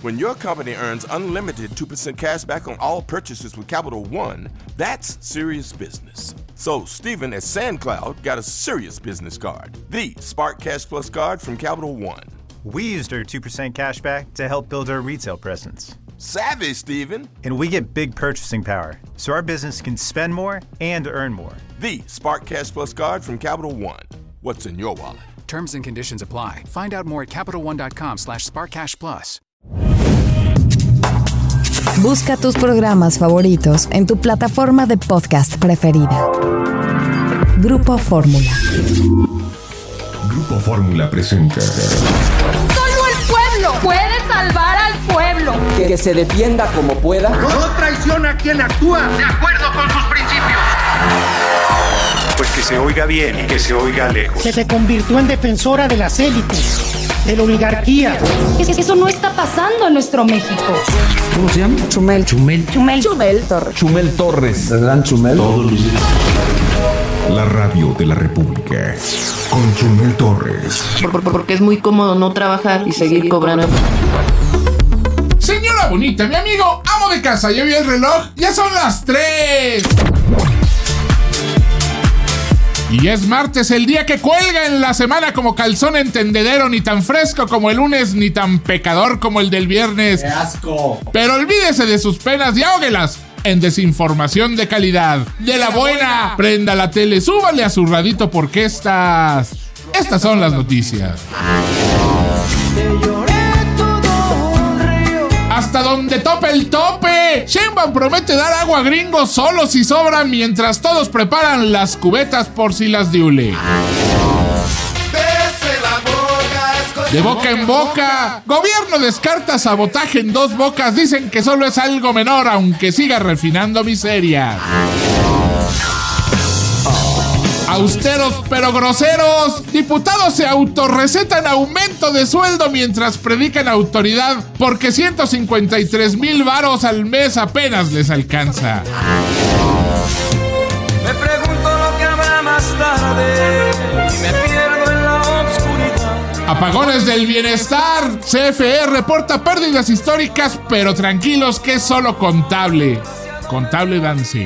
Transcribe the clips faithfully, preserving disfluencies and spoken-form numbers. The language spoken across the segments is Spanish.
When your company earns unlimited two percent cash back on all purchases with Capital One, that's serious business. So Stephen at SandCloud got a serious business card, the Spark Cash Plus card from Capital One. We used our two percent cash back to help build our retail presence. Savvy, Stephen. And we get big purchasing power, so our business can spend more and earn more. The Spark Cash Plus card from Capital One. What's in your wallet? Terms and conditions apply. Find out more at CapitalOne.com slash SparkCashPlus. Busca tus programas favoritos en tu plataforma de podcast preferida. Grupo Fórmula. Grupo Fórmula presenta. Solo el pueblo puede salvar al pueblo. Que, que se defienda como pueda. No traiciona a quien actúa de acuerdo con sus principios. Pues que se oiga bien y que se oiga lejos. Que se convirtió en defensora de las élites, de la oligarquía. Eso no está pasando en nuestro México. ¿Cómo se llama? Chumel. Chumel. Chumel. Chumel Torres. Chumel Torres. ¿Verdad, Chumel? Todos los días. La radio de la República. Con Chumel Torres. Por, por, porque es muy cómodo no trabajar y seguir cobrando. Señora bonita, mi amigo, amo de casa, ya vi el reloj, ya son las tres. Y es martes, el día que cuelga en la semana como calzón entendedero, ni tan fresco como el lunes, ni tan pecador como el del viernes. ¡Qué asco! Pero olvídese de sus penas y ahóguelas en desinformación de calidad. De la buena, prenda la tele, súbale a su radito porque estas... Estas son las noticias. Hasta donde tope el tope. Sheinbaum promete dar agua a gringos solo si sobra, mientras todos preparan las cubetas por si las diule. De boca en boca. Gobierno descarta sabotaje en Dos Bocas. Dicen que solo es algo menor, aunque siga refinando miseria. Austeros pero groseros. Diputados se autorrecetan aumento de sueldo mientras predican autoridad porque ciento cincuenta y tres mil varos al mes apenas les alcanza. Me pregunto lo que habrá más tarde y me pierdo en la oscuridad. Apagones del bienestar. C F E reporta pérdidas históricas, pero tranquilos que es solo contable. Contable Dancy.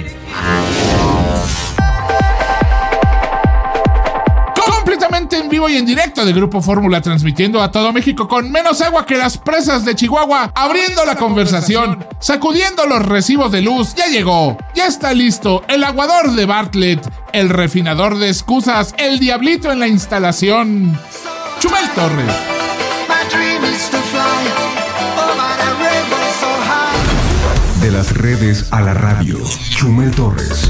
En vivo y en directo de Grupo Fórmula, transmitiendo a todo México con menos agua que las presas de Chihuahua, abriendo la conversación, sacudiendo los recibos de luz. Ya llegó, ya está listo el aguador de Bartlett, el refinador de excusas, el diablito en la instalación, Chumel Torres. De las redes a la radio, Chumel Torres.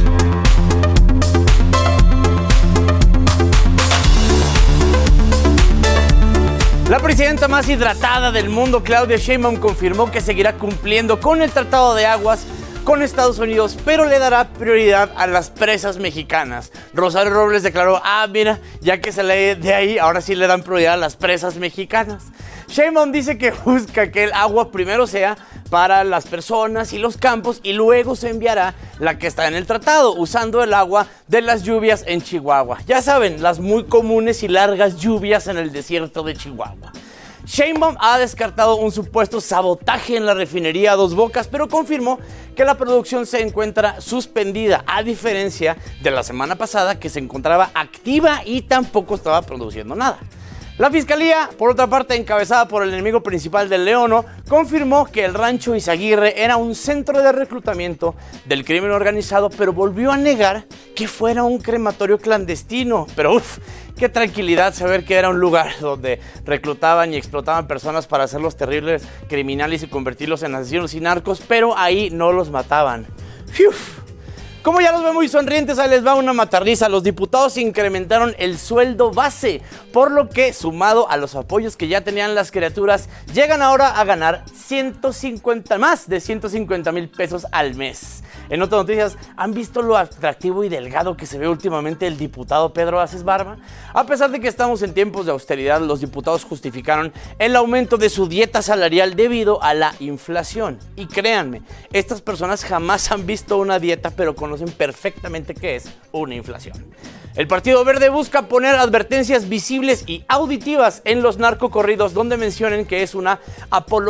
La presidenta más hidratada del mundo, Claudia Sheinbaum, confirmó que seguirá cumpliendo con el Tratado de Aguas con Estados Unidos, pero le dará prioridad a las presas mexicanas. Rosario Robles declaró, ah, mira, ya que se lee de ahí, ahora sí le dan prioridad a las presas mexicanas. Sheinbaum dice que busca que el agua primero sea para las personas y los campos y luego se enviará la que está en el tratado, usando el agua de las lluvias en Chihuahua. Ya saben, las muy comunes y largas lluvias en el desierto de Chihuahua. Sheinbaum ha descartado un supuesto sabotaje en la refinería Dos Bocas, pero confirmó que la producción se encuentra suspendida, a diferencia de la semana pasada que se encontraba activa y tampoco estaba produciendo nada. La fiscalía, por otra parte, encabezada por el enemigo principal del Leono, confirmó que el rancho Izaguirre era un centro de reclutamiento del crimen organizado, pero volvió a negar que fuera un crematorio clandestino. Pero uff, qué tranquilidad saber que era un lugar donde reclutaban y explotaban personas para hacerlos terribles criminales y convertirlos en asesinos y narcos, pero ahí no los mataban. Uf. Como ya los veo muy sonrientes, ahí les va una matarrisa. Los diputados incrementaron el sueldo base, por lo que, sumado a los apoyos que ya tenían las criaturas, llegan ahora a ganar ciento cincuenta, más de ciento cincuenta mil pesos al mes. En otras noticias, ¿han visto lo atractivo y delgado que se ve últimamente el diputado Pedro Aces Barba? A pesar de que estamos en tiempos de austeridad, los diputados justificaron el aumento de su dieta salarial debido a la inflación. Y créanme, estas personas jamás han visto una dieta, pero conocen perfectamente qué es una inflación. El Partido Verde busca poner advertencias visibles y auditivas en los narcocorridos donde mencionen que es una apología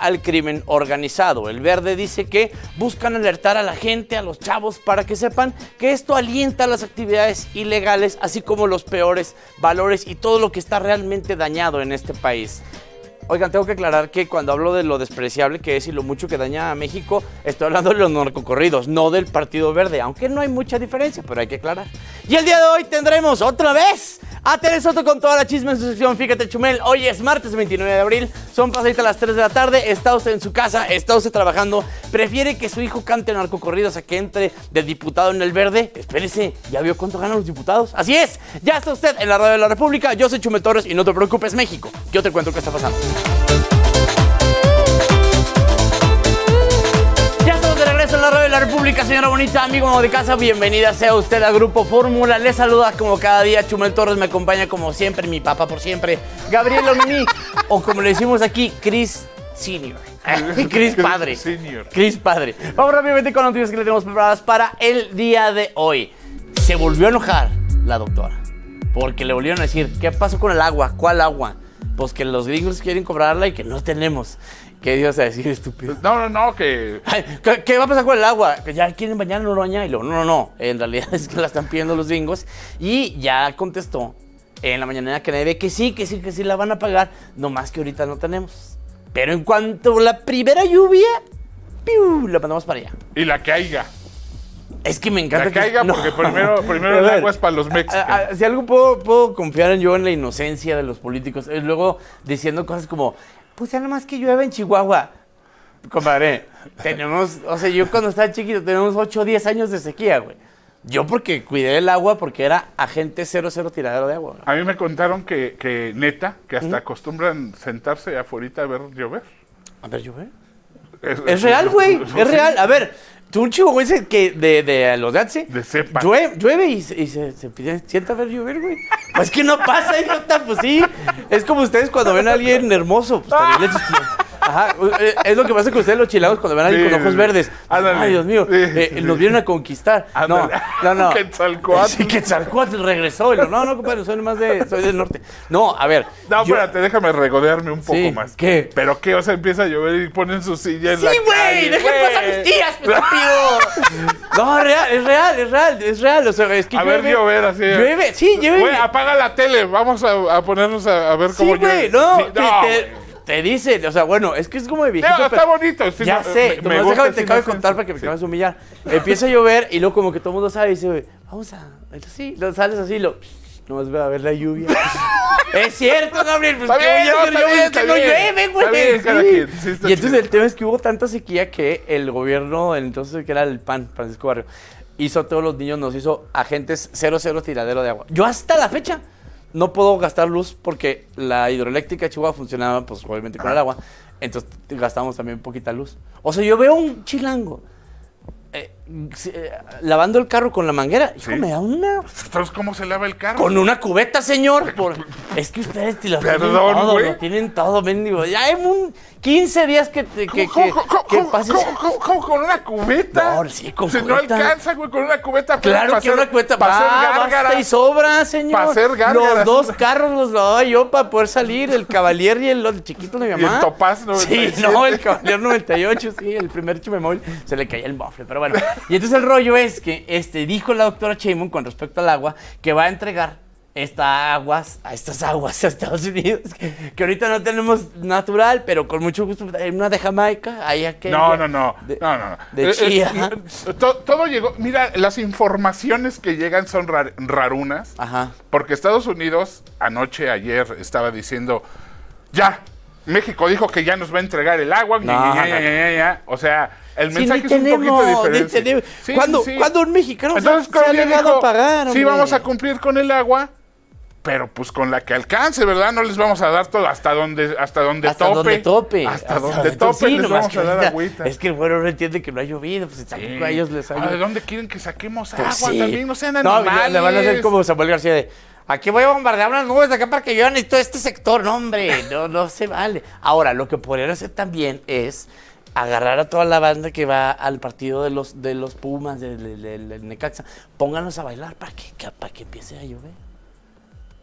al crimen organizado. El Verde dice que buscan alertar a la gente, a los chavos, para que sepan que esto alienta las actividades ilegales, así como los peores valores y todo lo que está realmente dañado en este país. Oigan, tengo que aclarar que cuando hablo de lo despreciable que es y lo mucho que daña a México, estoy hablando de los narcocorridos, no del Partido Verde, aunque no hay mucha diferencia, pero hay que aclarar. Y el día de hoy tendremos otra vez a Tere Soto con toda la chisme en su sección Fíjate Chumel. Hoy es martes veintinueve de abril, son pasaditas las tres de la tarde, está usted en su casa, está usted trabajando, prefiere que su hijo cante narcocorridos a que entre de diputado en el Verde. Espérese, ¿ya vio cuánto ganan los diputados? Así es, ya está usted en la Radio de la República, yo soy Chumel Torres y no te preocupes, México, yo te cuento qué está pasando. Ya estamos de regreso en la Radio de la República, señora bonita, amigo de casa, bienvenida sea usted al Grupo Fórmula. Le saluda como cada día Chumel Torres, me acompaña como siempre mi papá por siempre, Gabriel Omini, o como le decimos aquí, Chris Senior. Chris Padre. Chris Padre. Vamos rápidamente con las noticias que le tenemos preparadas para el día de hoy. Se volvió a enojar la doctora, porque le volvieron a decir, ¿qué pasó con el agua? ¿Cuál agua? Pues que los gringos quieren cobrarla y que no tenemos. ¿Qué ibas a decir, estúpido? No, no, no, que... Ay, ¿qué, ¿Qué va a pasar con el agua? Que ya quieren bañar en Noroña. Y luego, no, no, no. En realidad es que la están pidiendo los gringos. Y ya contestó en la mañanera que nadie ve que sí, que sí, que sí la van a pagar. Nomás que ahorita no tenemos. Pero en cuanto a la primera lluvia, ¡piu!, la mandamos para allá. Y la caiga. Es que me encanta la que caiga, porque no. primero, primero el agua es para los mexicanos. A, a, si algo puedo, puedo confiar en yo en la inocencia de los políticos, es luego diciendo cosas como, pues ya nomás que llueve en Chihuahua. Compadre, tenemos, o sea, yo cuando estaba chiquito tenemos ocho o diez años de sequía, güey. Yo porque cuidé el agua porque era agente cero cero tiradero de agua, ¿no? A mí me contaron que, que neta, que hasta ¿Mm? acostumbran sentarse afuera a ver llover. ¿A ver llover? Es, es, es real, güey, es, es real. A ver... Tú un chihuahuense que de, de los de Atse, de cepa. Llueve, llueve y, se, y se, se pide, sienta a ver llover, güey. Pues que no pasa, idiota, pues sí. Es como ustedes cuando ven a alguien hermoso. Pues también les... Ajá, es lo que pasa con ustedes los chilangos cuando ven a alguien sí, con ojos verdes. Ándale. Ay, Dios mío, sí, eh, sí. Nos vienen a conquistar. Ándale. No, no, no. Quetzalcóatl. Sí, Quetzalcóatl regresó. Y lo, no, no, compadre, soy más de, soy del norte. No, a ver. No, yo... espérate, déjame regodearme un poco sí, más. ¿Qué? ¿Pero qué? O sea, empieza a llover y ponen su silla en sí, la wey, calle. Sí, güey, dejen pasar a mis tías, estúpido. No, es real, es real, es real, es real. O sea, es que a llueve, ver, llover así. Llueve, sí, llueve. Güey, apaga la tele, vamos a, a ponernos a, a ver cómo sí, llueve. No, sí, no, no, te, te dice, o sea, bueno, es que es como de viejito. No, pero, está bonito. Sí, ya no, sé, me, me nomás déjame, te sí, acabo no, de contar sí, para que me sí. acabes de humillar. Empieza a llover y luego como que todo el mundo sabe y dice, vamos a, sí, lo sales así y lo... Nomás voy a ver la lluvia. Es cierto, Gabriel, pues está que bien, yo, está yo, bien, que está no bien. llueve, güey. Está bien, cada quien. Sí, está y entonces chido. El tema es que hubo tanta sequía que el gobierno, entonces que era el P A N, Francisco Barrio, hizo a todos los niños, nos hizo agentes cero cero tiradero de agua. Yo hasta la fecha no puedo gastar luz porque la hidroeléctrica de Chihuahua funcionaba, pues obviamente con el agua, entonces gastamos también poquita luz. O sea, yo veo un chilango Eh, eh, lavando el carro con la manguera. Hijo, ¿sí? Me da una... Entonces, ¿cómo se lava el carro? Con una cubeta, señor. Por... Es que ustedes lo Perdón, tienen todo, güey. lo tienen todo, mendigo. Ya hay un quince días que te, que, ¿Cómo, que, cómo, que cómo, pases... ¿cómo, cómo, cómo, con una cubeta? No, sí, con o sea, cubeta. No alcanza, güey, con una cubeta. Claro que hacer, una cubeta. Para hacer Ah, gárgaras. basta y sobra, señor. Para hacer gárgaras. Los dos carros los lavaba yo para poder salir. El Cavalier y el, el chiquito de mi mamá. Y el Topaz noventa y siete. Sí, no, el Cavalier noventa y ocho, sí. El primer chumemóvil se le caía el mofle, pero bueno. Y entonces el rollo es que este, dijo la doctora Sheinbaum con respecto al agua que va a entregar estas aguas, a estas aguas a Estados Unidos, que, que ahorita no tenemos natural, pero con mucho gusto, una de Jamaica, hay aquella. No, no, no, de, no, no, no. De chía. Eh, eh, todo, todo llegó, mira, las informaciones que llegan son rar, rarunas, Ajá. porque Estados Unidos anoche, ayer, estaba diciendo, ya, México dijo que ya nos va a entregar el agua, no, ya, ya, ya, ya, ya. O sea... El mensaje sí, es tenemos, un poquito diferente. Sí, ¿Cuándo, sí. ¿Cuándo un mexicano Entonces, se ha negado a pagar? Sí, vamos a cumplir con el agua, pero pues con la que alcance, ¿verdad? No les vamos a dar todo hasta donde, hasta donde hasta tope. Donde tope. Hasta, hasta donde tope sí, les vamos a dar ahorita, agüita. Es que el güero no entiende que no ha llovido, pues tampoco sí. A ellos les ha llovido. ¿De dónde quieren que saquemos pues agua? Sí. También no sean animales. No, le van a hacer como Samuel García de... Aquí voy a bombardear unas nubes de acá para que lluevan y todo este sector. No, hombre, no, no se vale. Ahora, lo que podrían hacer también es... agarrar a toda la banda que va al partido de los de los Pumas, del de, de, de Necaxa, pónganlos a bailar para que, que, para que empiece a llover.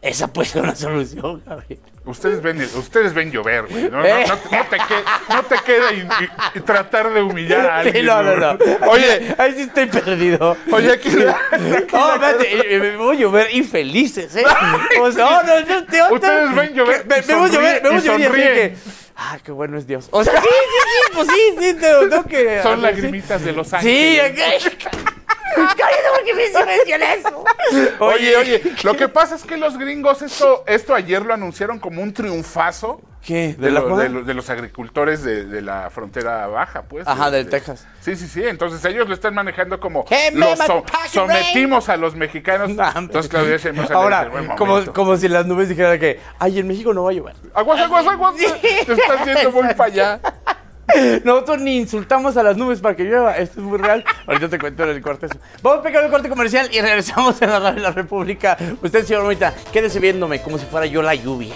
esa puede ser una solución, Gabriel. Ustedes ven, ustedes ven llover, güey. No, no, no, no, te queda, no te queda y, y, y tratar de humillar a alguien. Sí, no, no, no. Oye, ahí sí estoy perdido. Oye, aquí. aquí no, espérate, me voy a llover infelices, ¿eh? O sea, no, no, no, te, ustedes ven llover. Me, me voy a llover, me voy a llover y que. Ah, qué bueno es Dios. O sea, sí, sí, sí, pues sí, sí, te lo tengo que. Son lagrimitas sí. de los ángeles. Sí, ok. Cállate porque me menciona eso. Oye, oye, lo que pasa es que los gringos esto, esto ayer lo anunciaron como un triunfazo. ¿Qué? ¿De, de, lo, de, lo, de los agricultores de, de la frontera baja, pues. Ajá, de, del de, Texas. Sí, sí, sí. Entonces ellos lo están manejando como hey, los so, sometimos a los mexicanos. No, entonces Claudia Sheinbaum salió ahora, en buen como, como si las nubes dijeran que, ay, en México no va a llover. Aguas, aguas, aguas. Sí. Te estás yendo muy para allá. Nosotros ni insultamos a las nubes para que llueva. Esto es muy real. Ahorita te cuento en el corte eso. Vamos a pegar el corte comercial y regresamos en la radio de la República. Usted, señor Romita, quédese viéndome como si fuera yo la lluvia.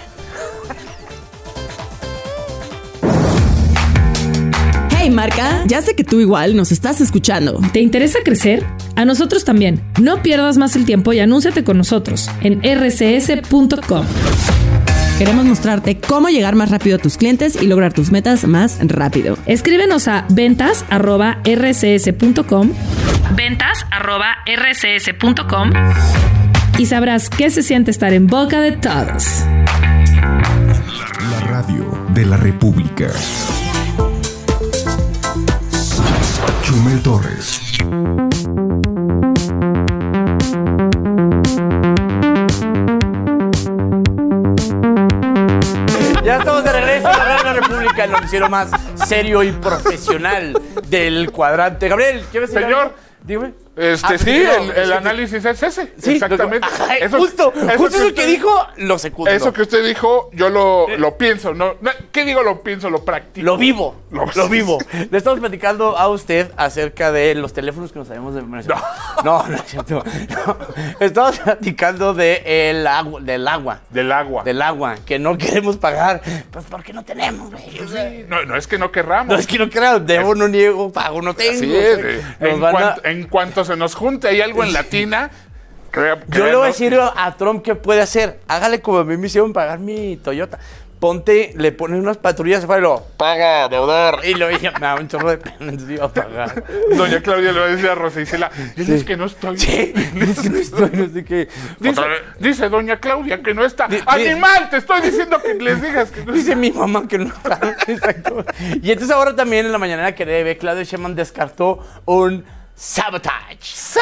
Hey Marca, ya sé que tú igual nos estás escuchando. ¿Te interesa crecer? A nosotros también. No pierdas más el tiempo y anúnciate con nosotros en r c s punto com. Queremos mostrarte cómo llegar más rápido a tus clientes y lograr tus metas más rápido. Escríbenos a ventas arroba r c s punto com, ventas arroba r c s punto com y sabrás qué se siente estar en boca de todos. La radio de la República. Chumel Torres. Ya estamos de regreso a la Radio de la República, el noticiero más serio y profesional del cuadrante. Gabriel, ¿quieres decir Señor, algo? Dime. Este, ah, sí, no, el, el análisis es ese. Sí, exactamente. Lo, ajá, eso, justo, eso justo que eso usted, que dijo, lo secundo. Eso que usted dijo, yo lo, lo pienso. No, no, ¿qué digo lo pienso? Lo practico. Lo vivo, lo, lo vivo. Le estamos platicando a usted acerca de los teléfonos que nos sabemos de... No, no, no es cierto. No. Estamos platicando de el agua, del agua. Del agua. Del agua, que no queremos pagar. Pues porque no tenemos, güey. Sí, no, no es que no querramos. No es que no queramos. Debo, no niego, pago, no tengo. Así es. Eh, en, cuanto, a... en cuanto se nos junte ahí algo en latina... Crea, Yo le voy a decir a Trump qué puede hacer. Hágale como a mí me hicieron pagar mi Toyota. Ponte, le ponen unas patrullas afuera y lo paga, deudor. Y lo dije, me da un chorro de pena, entonces iba a pagar. Doña Claudia le va a decir a Rosa Isela, dices sí. que no estoy. Sí, dices que no estoy, no sé qué. Dice, dice Doña Claudia que no está. D ¡Animal! Te estoy diciendo que les digas que no Dice está. mi mamá que no está. Exacto. Y entonces ahora también en la mañanera que debe, Claudia Sheinbaum descartó un sabotage.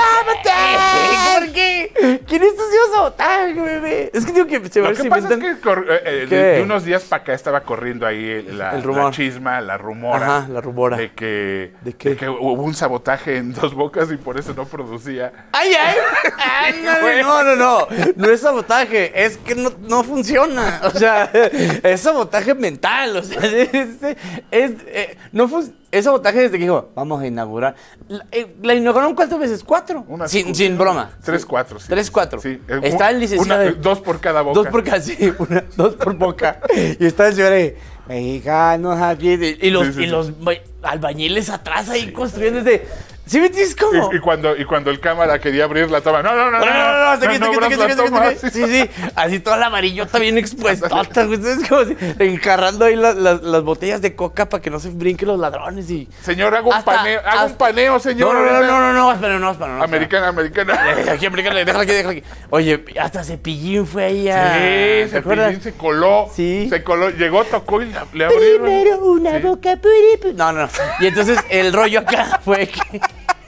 ¡Sabotage! ¿Por qué? ¿Quién es tu sabotage, bebé? Es que digo que se va a Lo que pasa es que cor, eh, de, de unos días para acá estaba corriendo ahí la, el rumor. la chisma, la rumora. Ajá, la rumora. De que, ¿De qué? de que hubo un sabotaje en Dos Bocas y por eso no producía. ¡Ay, ay! ay no, no, no, no. No es sabotaje, es que no, no funciona. O sea, es sabotaje mental. O sea, es, es, es, eh, no funciona. Es sabotaje desde que dijo, vamos a inaugurar. La, eh, ¿la inauguraron cuántas veces? ¿Cuatro? Una, sin, una, sin broma. Tres, cuatro. Sí. Tres, cuatro. Sí. Está el licenciado. Una, dos por cada boca. Dos por cada, sí, una, dos por boca. Y está el señor ahí, mexicanos aquí. Y los, sí, sí, y los sí. albañiles atrás ahí sí. construyendo desde... ¿Sí me entiendes cómo? Y, y, cuando, y cuando el cámara quería abrir la toma, no, no, no, no, no, no, no, hasta aquí, no, hasta aquí, hasta aquí, hasta aquí, sí, sí, sí, así toda la amarillota bien expuesta, es como si enjarrando ahí las, las, las botellas de coca para que no se brinquen los ladrones y... Señor, hago un paneo, hago un paneo, señor. No, no, no, no, no, no, espera, no, espera, no. Americana, americana. Aquí, americana, déjala aquí, déjala aquí. Oye, hasta Cepillín fue ahí a... Sí, Cepillín se coló, sí. se coló, llegó, tocó y le abrieron. Primero una sí. boca, puri, no, no, y entonces el rollo acá fue que...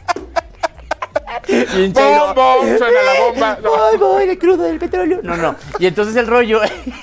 ¡Bom, bom! Suena la bomba. No. Voy, voy, el crudo del petróleo. No, no. Y entonces el rollo...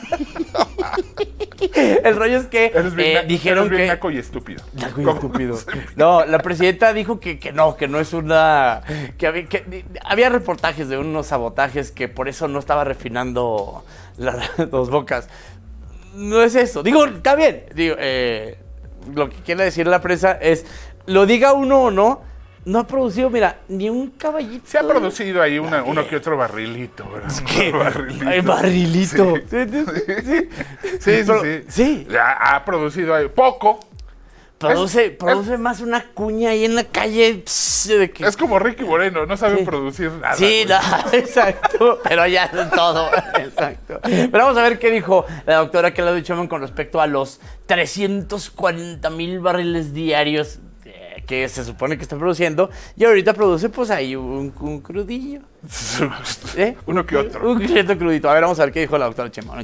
el rollo es que eres bien, eh, dijeron eres bien que... naco y estúpido. Naco y estúpido. No, la presidenta dijo que, que no, que no es una... Que había, que había reportajes de unos sabotajes que por eso no estaba refinando las Dos Bocas. No es eso. Digo, está bien. Digo, eh, lo que quiere decir la prensa es, lo diga uno o no, no ha producido, mira, ni un caballito. Se ha producido ahí una, uno que otro barrilito, ¿verdad? ¿Qué? Barrilito. Ay, barrilito. Sí, sí, sí. Sí, sí, sí. sí. Ha, ha producido ahí poco. produce, es, produce es, más una cuña ahí en la calle. Pss, de que... Es como Ricky Moreno, no saben sí. producir nada. Sí, no, exacto, pero ya es todo, exacto. Pero vamos a ver qué dijo la doctora Claudia Sheinbaum con respecto a los trescientos cuarenta mil barriles diarios que se supone que está produciendo, y ahorita produce pues ahí un, un crudillo. ¿Eh? Uno que otro. Un, un cierto crudito. A ver, vamos a ver qué dijo la doctora Sheinbaum.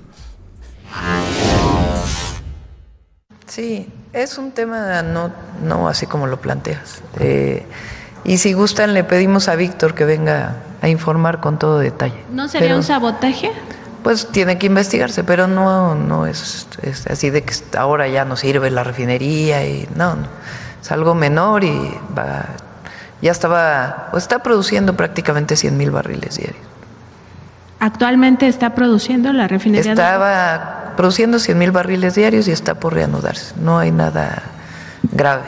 Sí, es un tema no, no así como lo planteas. Eh, y si gustan, le pedimos a Víctor que venga a informar con todo detalle. ¿No sería pero, un sabotaje? Pues tiene que investigarse, pero no, no es, es así de que ahora ya no sirve la refinería y no, no. Es algo menor y va, ya estaba, o está produciendo prácticamente cien mil barriles diarios. ¿Actualmente está produciendo la refinería? Estaba de... produciendo cien mil barriles diarios y está por reanudarse. No hay nada grave.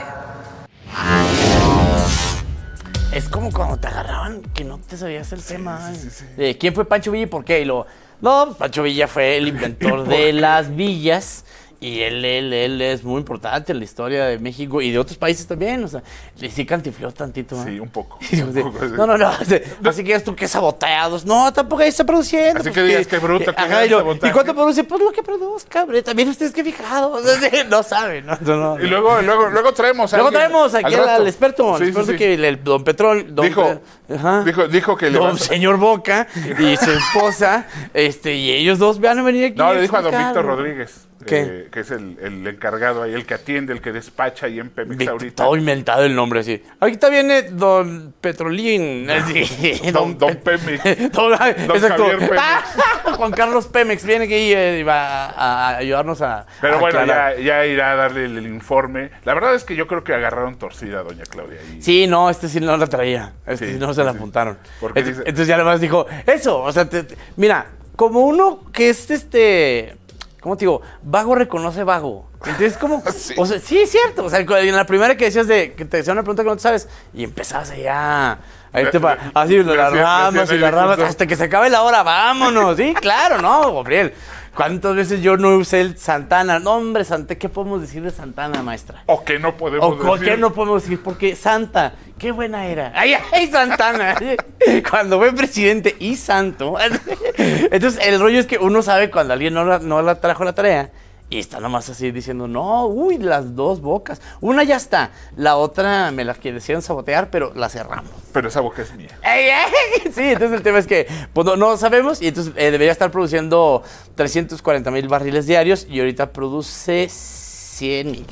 Es como cuando te agarraban que no te sabías el tema. Sí, sí, sí. ¿De quién fue Pancho Villa y por qué? Y lo, no, Pancho Villa fue el inventor de las villas. Y él, él, él es muy importante en la historia de México y de otros países también, o sea, le sí cantifló tantito. ¿eh? Sí, un poco. Un poco no, no, no, no, así que es tú que saboteados. No, tampoco ahí está produciendo. Así pues, que digas que bruto, que ajá, y, lo, ¿y cuánto produce? Pues lo que produzca, hombre, también ustedes que fijados, no saben. No, no, no. Y luego, luego, luego traemos a Luego alguien, traemos aquí al, al experto, al sí, experto sí, sí. que el, el don Petrol, don dijo, Pe, ajá, dijo, dijo que le don señor Boca y su esposa, este, y ellos dos van a venir aquí. No, le dijo a don Víctor Rodríguez. ¿Qué? Eh, que es el, el encargado ahí, el que atiende, el que despacha ahí en Pemex Vic, ahorita. Todo inventado el nombre así. Ahorita viene don Petrolín. don, don, don Pemex. Don, don Javier Pemex. Juan Carlos Pemex viene aquí y va a, a ayudarnos a Pero a bueno, ya, ya irá a darle el, el informe. La verdad es que yo creo que agarraron torcida a doña Claudia. Y... Sí, no, este sí no la traía. Este sí, sí no se sí, la apuntaron. Entonces, dice... entonces ya además dijo, eso, o sea, te, te, mira, como uno que es este... ¿Cómo te digo? Vago reconoce vago. Entonces, ¿cómo? Sí. O sea, sí, es cierto. O sea, en la primera que decías de que te decían una pregunta que no te sabes y empezabas allá. Ahí te pa, así las ramas y las ramas hasta que se acabe la hora, vámonos. Sí, claro, no, Gabriel. ¿Cuántas veces yo no usé el Santana? No, hombre, Santa, ¿qué podemos decir de Santana, maestra? ¿O qué no podemos o, decir? ¿O qué no podemos decir? Porque Santa, qué buena era. ¡Ay, ay, Santana! Cuando fue presidente y santo. Entonces, el rollo es que uno sabe cuando alguien no la, no la trajo la tarea y está nomás así diciendo, no, uy, las dos bocas. Una ya está, la otra me la quisieron sabotear, pero la cerramos. Pero esa boca es mía. ¡Ey, ey! Sí, entonces el tema es que pues, no, no sabemos y entonces eh, debería estar produciendo trescientos cuarenta mil barriles diarios y ahorita produce cien mil.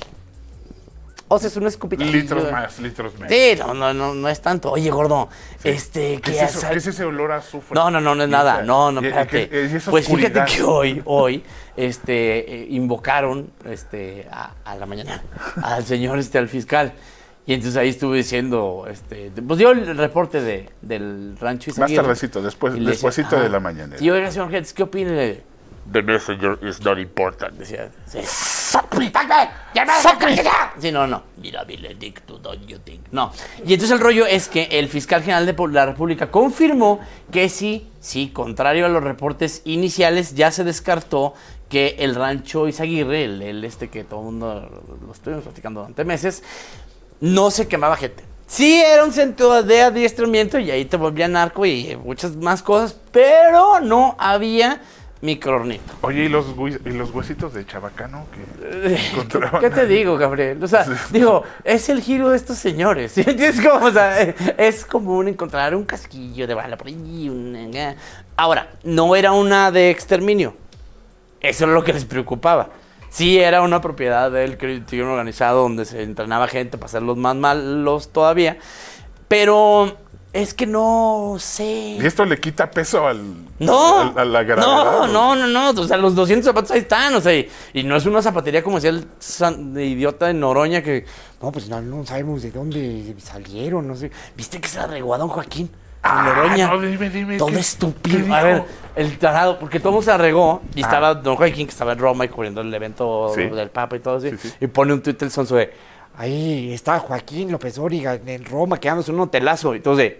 O sea, es un escupitajo. Litros más, litros menos. Sí, no, no, no, no es tanto. Oye, gordo, sí. este... ¿Qué, ¿Qué, es eso, ¿Qué es ese olor a azufre? No, no, no, no es nada. No, no, espérate. ¿Y, y pues fíjate que hoy, hoy, este, eh, invocaron, este, a, a la mañana, al señor, este, al fiscal. Y entonces ahí estuve diciendo, este, pues dio el reporte de, del rancho Izaguirre. Más tardecito, después, despuésito decía, de la mañana. Y oiga, señor Gentes, ¿qué opina de...? The messenger is not important, decía. Sí. Sí, no, no. Mira, Benedicto, don't you think? No. Y entonces el rollo es que el fiscal general de la República confirmó que sí, sí, contrario a los reportes iniciales, ya se descartó que el rancho Izaguirre, el, el este que todo el mundo lo estuvimos platicando durante meses, no se quemaba gente. Sí, era un centro de adiestramiento y ahí te volvía narco y muchas más cosas, pero no había microornito. Oye, ¿y los, ¿y los huesitos de chabacano que encontraban? ¿Qué te digo, Gabriel? O sea, digo, es el giro de estos señores. ¿Sí? ¿Entiendes cómo? O sea, es común encontrar un casquillo de bala por ahí. Una... Ahora, no era una de exterminio. Eso era lo que les preocupaba. Sí, era una propiedad del crimen organizado donde se entrenaba gente para hacerlos más malos todavía. Pero... es que no sé. ¿Y esto le quita peso al, no, al, a la gravedad? No, no, no, no. O sea, los doscientos zapatos ahí están. O sea, y, y no es una zapatería como decía el san, de idiota de Noroña que... No, pues no, no sabemos de dónde salieron, no sé. ¿Viste que se la regó a don Joaquín? Ah, Noroña. No, dime, dime. Todo ¿qué, estúpido. ¿qué a ver, el tarado, porque todo se la regó y ah. estaba don Joaquín, que estaba en Roma y cubriendo el evento sí. del Papa y todo así. Sí, sí. Y pone un tuit el sonso de... Ahí está Joaquín López Dóriga en Roma quedándose un hotelazo. Y entonces...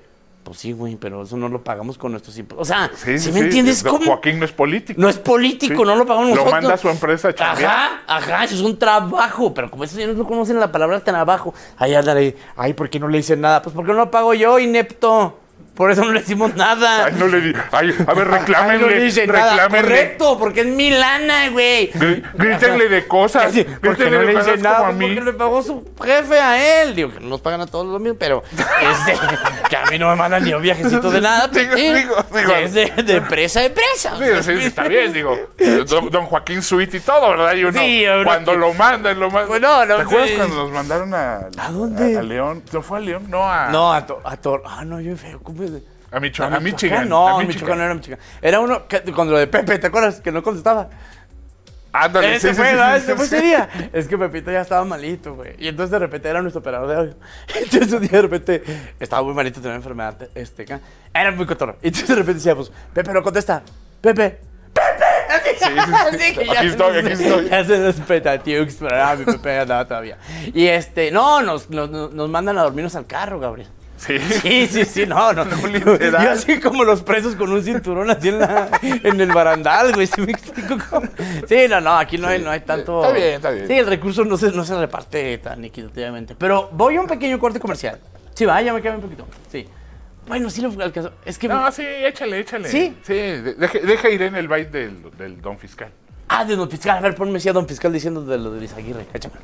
Pues sí, güey, pero eso no lo pagamos con nuestros impuestos. O sea, sí, ¿sí sí, me sí. entiendes? No, ¿Cómo? Joaquín no es político. No es político, Sí. no lo pagamos nosotros. Lo manda a su empresa a chambear. Ajá, ajá, eso es un trabajo. Pero como esos señores no conocen la palabra trabajo, ahí andan ahí, ay, ¿por qué no le dicen nada? Pues porque no lo pago yo, inepto. Por eso no le decimos nada. Ay, no le di. Ay, a ver, reclámenle. Ay, no le dicen nada. reclámenle. Correcto, porque es mi lana, güey. Grí- Grítenle de cosas. Sí, porque no Grítenle le de dicen cosas nada, como a pues, mí. porque le pagó su jefe a él. Digo, que no nos pagan a todos lo mismo, pero es de, que a mí no me mandan ni un viajecito de nada. Digo, sí, digo, digo. Es de, de empresa a empresa. Sí, sí, está bien, digo. Don, don Joaquín Suite y todo, ¿verdad? Y uno, Sí, uno cuando que- lo mandan, lo mandan. Bueno, no, ¿Te acuerdas sí. cuando nos mandaron a... ¿A dónde? A, a León. ¿No fue a León? No, a... No, a Tor. A Tor ah, no, yo feo. ¿Cómo es? A, Micho- ¿A a Michigan. No, a a Michoacán no era Michigan. Era uno que, cuando lo de Pepe, ¿te acuerdas? Que no contestaba. Ándale, Ese sí, fue, sí, ¿verdad? sí, Ese sí, fue sí. ese día. Es que Pepito ya estaba malito, güey. Y entonces de repente era nuestro operador de audio. Entonces un día de repente estaba muy malito, tenía una enfermedad. Este, acá. Era muy cotorro. Y entonces de repente decíamos, Pepe, no contesta. Pepe. Pepe. Sí, sí, sí. que ya Aquí estoy, se- aquí estoy. Ya se nos petatiux, pero ah, mi Pepe andaba todavía. Y este, no, nos, nos, nos mandan a dormirnos al carro, Gabriel. Sí. Sí, sí, sí, no, no. No, literal. Yo así como los presos con un cinturón así en, la, en el barandal, güey. ¿Sí me explico cómo? Sí, no, no, aquí no hay, no hay tanto... Está bien, está bien. Sí, el recurso no se, no se reparte tan equitativamente. Pero voy a un pequeño corte comercial. Sí, va, ya me queda un poquito. Sí. Bueno, sí lo alcanzó. Es que... No, sí, échale, échale. ¿Sí? Sí, de- deja, deja ir en el baile del, del don fiscal. Ah, de don fiscal. A ver, ponme sí a don fiscal diciendo de lo de Izaguirre. Échame.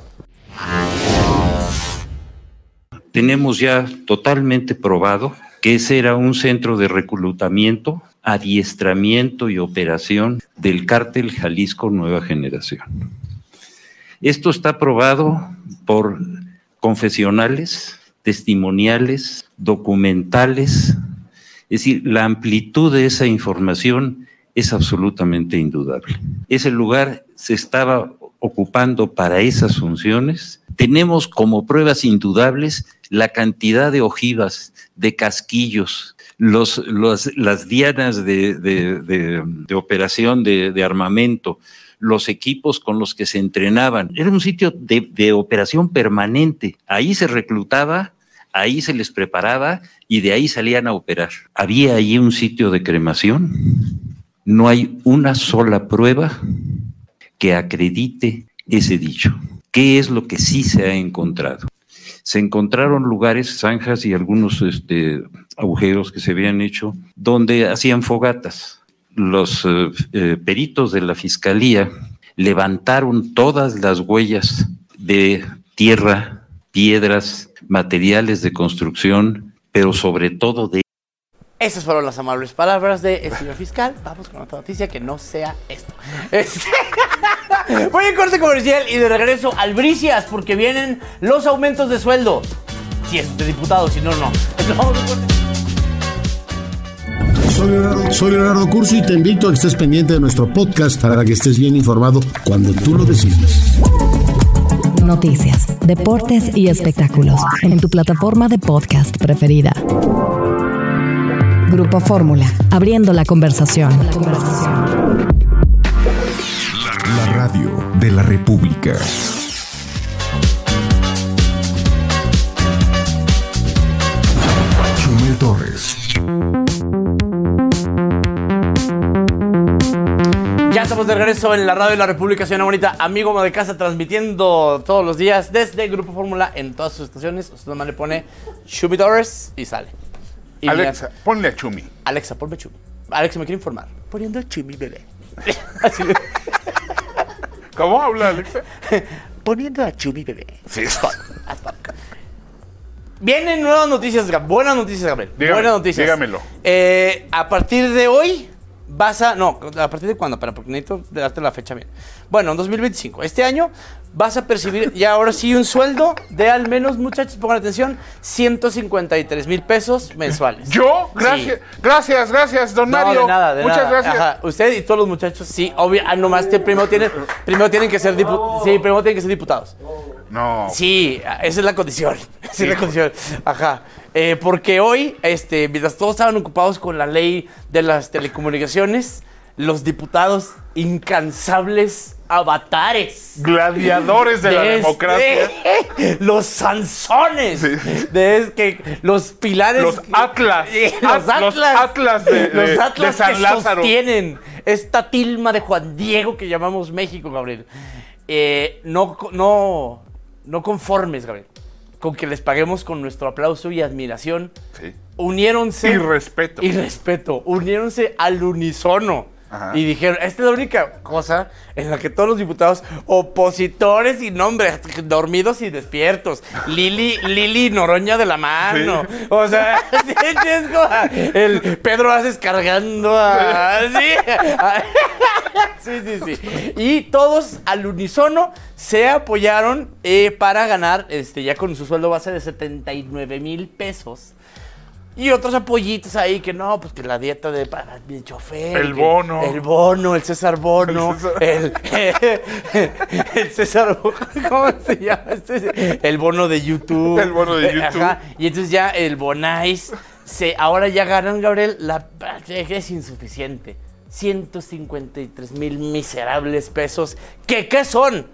Tenemos ya totalmente probado que ese era un centro de reclutamiento, adiestramiento y operación del cártel Jalisco Nueva Generación. Esto está probado por confesionales, testimoniales, documentales, es decir, la amplitud de esa información es absolutamente indudable. Ese lugar se estaba ocupando para esas funciones. Tenemos como pruebas indudables la cantidad de ojivas, de casquillos, los, los, las dianas de, de, de, de operación de, de armamento, los equipos con los que se entrenaban. Era un sitio de, de operación permanente. Ahí se reclutaba, ahí se les preparaba y de ahí salían a operar. Había allí un sitio de cremación. No hay una sola prueba que acredite ese dicho. ¿Qué es lo que sí se ha encontrado? Se encontraron lugares, zanjas y algunos este, agujeros que se habían hecho donde hacían fogatas. Los eh, eh, peritos de la fiscalía levantaron todas las huellas de tierra, piedras, materiales de construcción, pero sobre todo de... Esas fueron las amables palabras del señor fiscal. Vamos con otra noticia que no sea esto. Este... Voy a corte comercial y de regreso al Bricias porque vienen los aumentos de sueldo. Si es de diputado, si no, no. Entonces, vamos a corte. Soy Leonardo, soy Leonardo Curso y te invito a que estés pendiente de nuestro podcast para que estés bien informado cuando tú lo decidas. Noticias, deportes y espectáculos en tu plataforma de podcast preferida. Grupo Fórmula, abriendo la conversación. La conversación. La radio de la República. Chumel Torres. Ya estamos de regreso en la radio de la República, señora bonita, amigo de casa, transmitiendo todos los días desde Grupo Fórmula en todas sus estaciones. Usted nomás le pone Chumi Torres y sale. Y Alexa, mira, ponle a Chumi. Alexa, ponme Chumi. Alexa me quiere informar. Poniendo Chumi, bebé. Así le... ¿Cómo habla Alexa? Poniendo a Chumi, bebé. Sí. Vienen nuevas noticias, Gab- buenas noticias, Gabriel. Dígame, buenas noticias. dígamelo. Eh, a partir de hoy vas a... No, ¿a partir de cuándo? Para, porque necesito darte la fecha bien. Bueno, en dos mil veinticinco. Este año vas a percibir ya ahora sí un sueldo de al menos, muchachos, pongan atención, ciento cincuenta y tres mil pesos mensuales. ¿Yo? Gracias, Sí. gracias, gracias, don No, Mario. de nada, de Muchas nada. gracias. Ajá. Usted y todos los muchachos, sí, obvio, ah, nomás te, primero, tienen, primero tienen que ser diputados. Sí, primero tienen que ser diputados. No. Sí, esa es la condición. Esa es la condición. Ajá. Eh, porque hoy, este, mientras todos estaban ocupados con la ley de las telecomunicaciones, los diputados incansables avatares. Gladiadores de, de la este, democracia. Los Sansones. Sí. De es que los pilares. Los Atlas. Los Atlas. Los Atlas de, de, los Atlas de San que Lázaro. Sostienen esta tilma de Juan Diego que llamamos México, Gabriel. Eh, no, no, no conformes, Gabriel, con que les paguemos con nuestro aplauso y admiración. Sí. Uniéronse. Y respeto. Y respeto. Uniéronse al unísono. Ajá. Y dijeron, esta es la única cosa en la que todos los diputados opositores y nombres, dormidos y despiertos, Lili, Lili Noroña de la mano, sí. O sea, sí, es como el Pedro Aces cargando a... Sí, a, sí, sí, sí. Y todos al unísono se apoyaron eh, para ganar, este, ya con su sueldo base de setenta y nueve mil pesos. Y otros apoyitos ahí que no, pues que la dieta de, de chofer. El bono. El bono, el César Bono. El César, el, eh, el César ¿cómo se llama? El bono de YouTube. El bono de YouTube. Ajá. Y entonces ya el Bonais, se, ahora ya ganan, Gabriel, la es insuficiente. ciento cincuenta y tres mil miserables pesos. ¿Qué, qué son?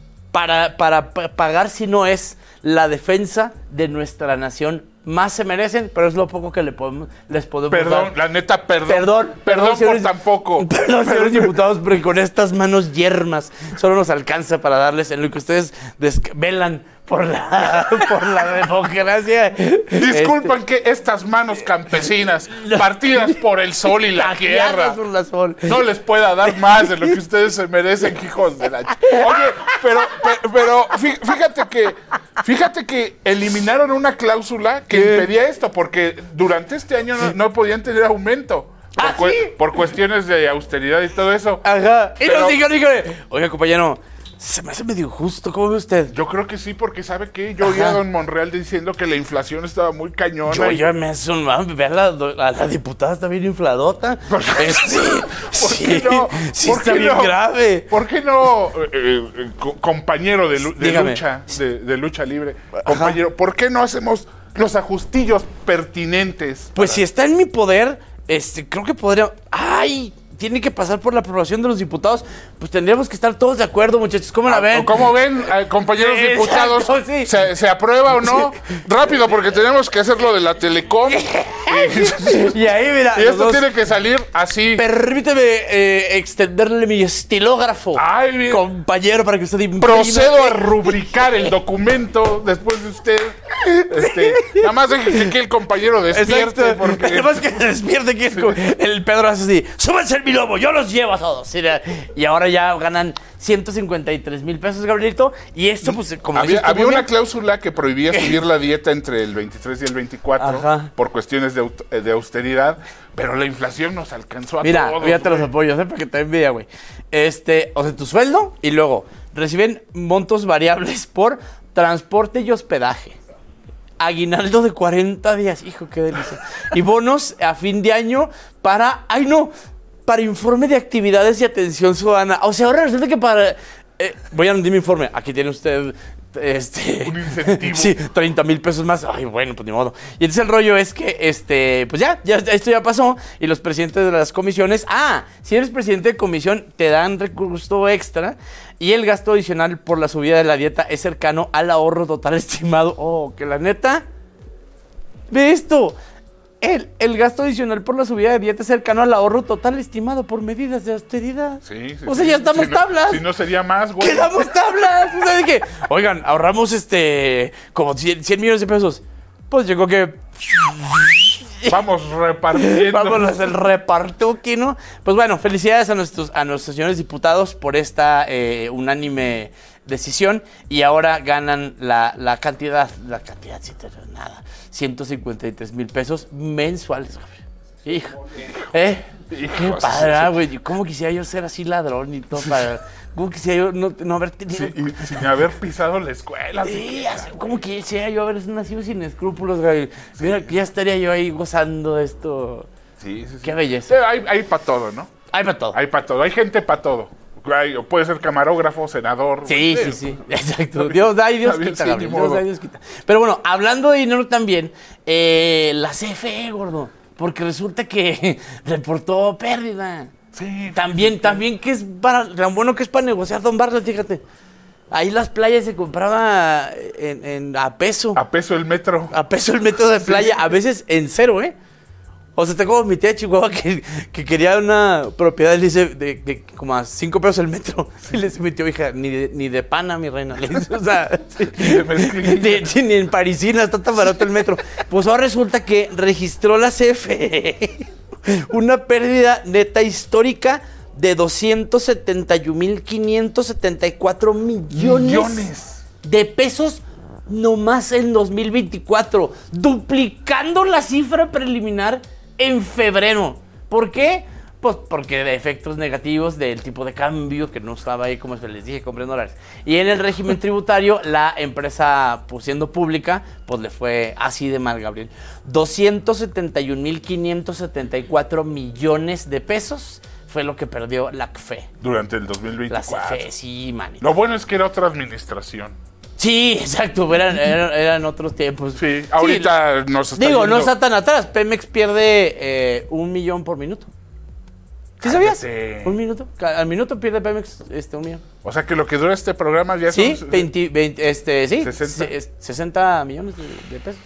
Para, para, para pagar si no es la defensa de nuestra nación. Más se merecen, pero es lo poco que le podemos, les podemos perdón, dar. La neta, perdón. Perdón, perdón, perdón señores, por tampoco. Perdón, señores diputados, porque con estas manos yermas solo nos alcanza para darles en lo que ustedes velan por la, por la democracia. Disculpan este, que estas manos campesinas, partidas por el sol y la tierra, por la sol, no les pueda dar más de lo que ustedes se merecen, hijos de la... Oye, pero, pero, pero fíjate que, fíjate que eliminaron una cláusula que ¿Qué? impedía esto, porque durante este año no, no podían tener aumento. Por, ¿Ah, cu sí? por cuestiones de austeridad y todo eso. Ajá. Y pero, nos dijeron, dígame, oiga, compañero, se me hace medio injusto, ¿cómo ve usted? Yo creo que sí, porque ¿sabe qué? Yo oí a don Monreal diciendo que la inflación estaba muy cañona. Yo y... ya me hace un mal, ver a la, a la diputada está bien infladota. ¿Por qué, eh, sí, ¿por sí, qué no? Sí ¿Por está qué bien no? grave. ¿Por qué no, eh, eh, co compañero de, de Dígame. lucha, de, de lucha libre, compañero, Ajá. ¿por qué no hacemos los ajustillos pertinentes? Pues para... si está en mi poder, este, creo que podría... ¡Ay! Tiene que pasar por la aprobación de los diputados, pues tendríamos que estar todos de acuerdo, muchachos. ¿Cómo la ven? ¿Cómo ven, eh, compañeros sí, diputados? Exacto, sí. ¿Se, ¿Se aprueba o no? Sí. Rápido, porque tenemos que hacer lo de la Telecom. y, y ahí, mira. Y esto dos... tiene que salir así. Permíteme eh, extenderle mi estilógrafo, Ay, bien. compañero, para que usted imprima. Procedo a rubricar el documento después de usted. Este, nada más deje que, que el compañero despierte. Exacto. Porque... Además que despierte, que sí. El Pedro hace así, súbanse el mi lobo, yo los llevo a todos. Y ahora ya ganan ciento cincuenta y tres mil pesos, Gabrielito. Y esto, pues, como Había, había una cláusula que prohibía subir la dieta entre el veintitrés y el veinticuatro. Ajá. Por cuestiones de, de austeridad. Pero la inflación nos alcanzó a Mira, todos. Mira, fíjate los apoyos, ¿eh? Para que te den envidia, güey. Este, o sea, tu sueldo y luego reciben montos variables por transporte y hospedaje. Aguinaldo de cuarenta días, hijo, qué delicia. Y bonos a fin de año para, ay no, para informe de actividades y atención ciudadana. O sea, ahora resulta que para, eh, voy a rendir mi informe, aquí tiene usted, este... un incentivo. Sí, treinta mil pesos más, ay, bueno, pues ni modo. Y entonces el rollo es que, este, pues ya, ya, esto ya pasó, y los presidentes de las comisiones, ah, si eres presidente de comisión, te dan recurso extra, y el gasto adicional por la subida de la dieta es cercano al ahorro total estimado. Oh, que la neta, ve esto. El, el gasto adicional por la subida de dieta es cercano al ahorro total estimado por medidas de austeridad. Sí, sí. O sea, sí, ya estamos si tablas. No, si no sería más, güey. ¡Quedamos tablas! O sea, de que, oigan, ahorramos este como cien millones de pesos. Pues llegó que... Vamos repartiendo. Vamos a hacer el reparto aquí, ¿no? Pues bueno, felicidades a nuestros, a nuestros señores diputados por esta eh, unánime decisión. Y ahora ganan la, la cantidad, la cantidad, sí, nada, ciento cincuenta y tres mil pesos mensuales. Hijo, ¿eh? Hijo, qué padre, güey. ¿Cómo quisiera yo ser así ladrón y todo para... ¿Cómo quisiera yo no, no haber tenido... Sí, y sin haber pisado la escuela. Sí, así, ¿cómo quisiera yo haber nacido sin escrúpulos, güey? Mira, ya estaría yo ahí gozando de esto. Sí, sí, sí. Qué belleza. Sí, hay hay para todo, ¿no? Hay para todo. Hay para todo. Hay gente para todo. Hay, puede ser camarógrafo, senador. Sí, sí, sí. Exacto. Dios da y Dios bien, quita, sí, Gabriel. Dios da y Dios quita. Pero bueno, hablando de dinero también, eh, la C F E, gordo. Porque resulta que reportó pérdida. Sí. También, también que es para, tan bueno que es para negociar, don Bartlett, fíjate. Ahí las playas se compraba en, en, a peso. A peso el metro. A peso el metro de playa, sí. A veces en cero, ¿eh? O sea, tengo mi tía de Chihuahua que, que quería una propiedad, le dice, de, de como a cinco pesos el metro. Y le dice mi tío, hija, ni de, ni de pana, mi reina. Le dice, o sea, sí, ni, ni, ni en Parisina está tan barato el metro. Pues ahora resulta que registró la C F E una pérdida neta histórica de doscientos setenta y un mil quinientos setenta y cuatro millones, millones de pesos nomás en dos mil veinticuatro, duplicando la cifra preliminar en febrero. ¿Por qué? Pues porque de efectos negativos del tipo de cambio que no estaba ahí, como les dije, comprando dólares. Y en el régimen tributario, la empresa, pues siendo pública, pues le fue así de mal, Gabriel. doscientos setenta y un mil quinientos setenta y cuatro millones de pesos fue lo que perdió la C F E. Durante el dos mil veinticuatro. La C F E, sí, manito. Lo bueno es que era otra administración. Sí, exacto, eran, eran, eran otros tiempos. Sí, ahorita sí, nos está Digo, yendo. No está tan atrás. Pemex pierde eh, un millón por minuto. ¿Sí sabías? Cállate. Un minuto. Al minuto pierde Pemex este, un millón. O sea que lo que dura este programa ya sí, son... veinte, veinte, este, sí, sesenta. sesenta millones de, de pesos.